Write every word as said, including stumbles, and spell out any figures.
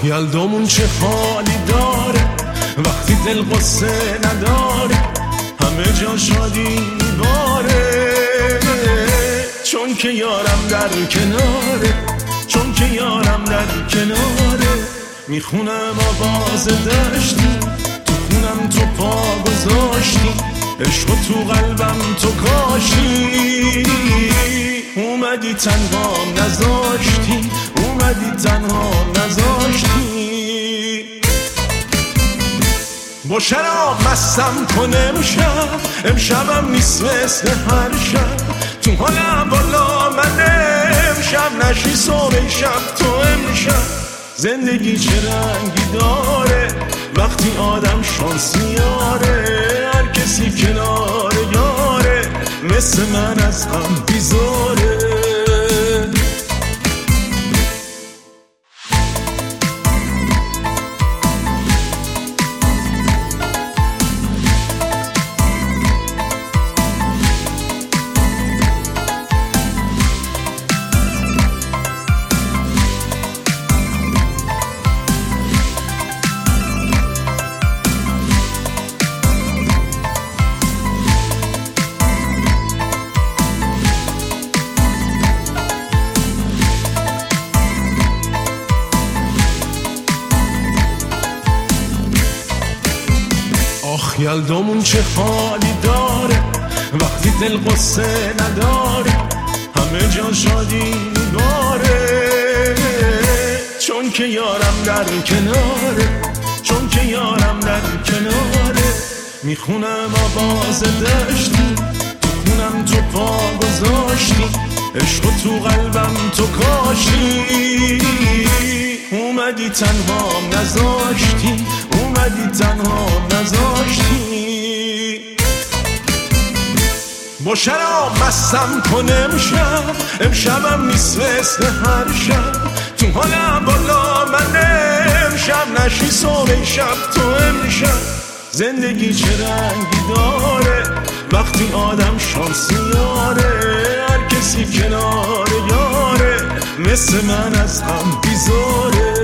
یلدامون چه حالی داره وقتی دل قصه نداره، همه جا شادی میباره، چون که یارم در کناره، چون که یارم در کناره. میخونم آواز دشتی، تو خونم تو پا گذاشتی، عشق تو قلبم تو کاشتی، اومدی تنها نذاشتی، اومدی تنها نذاشتی. با شراب مستم کن امشب، امشبم نیست مثل هر شب، تو حالم بالا من امشب، نشی صبح شب تو امشب. زندگی چه رنگی داره وقتی آدم شانسیاره، هر کسی کنار یاره مثل من از غم بیزاره. یلدامون چه حالی داره وقتی دل قصه نداره، همه جا شادی میباره، چون که یارم در کناره، چون که یارم در کناره. میخونم آواز دشتی، تو خونم تو پا گذاشتی، عشق تو قلبم تو کاشتی، اومدی تنها نذاشتی، اومدی تنها نذاشتی. با شراب مستم کن امشب، امشبم نیست مثل هر شب، تو حالم بالا من امشب، نشی صبح شب تو امشب. زندگی چه رنگی داره وقتی آدم شانسیاره، هر کسی کنار یاره مثل من از غم بیزاره.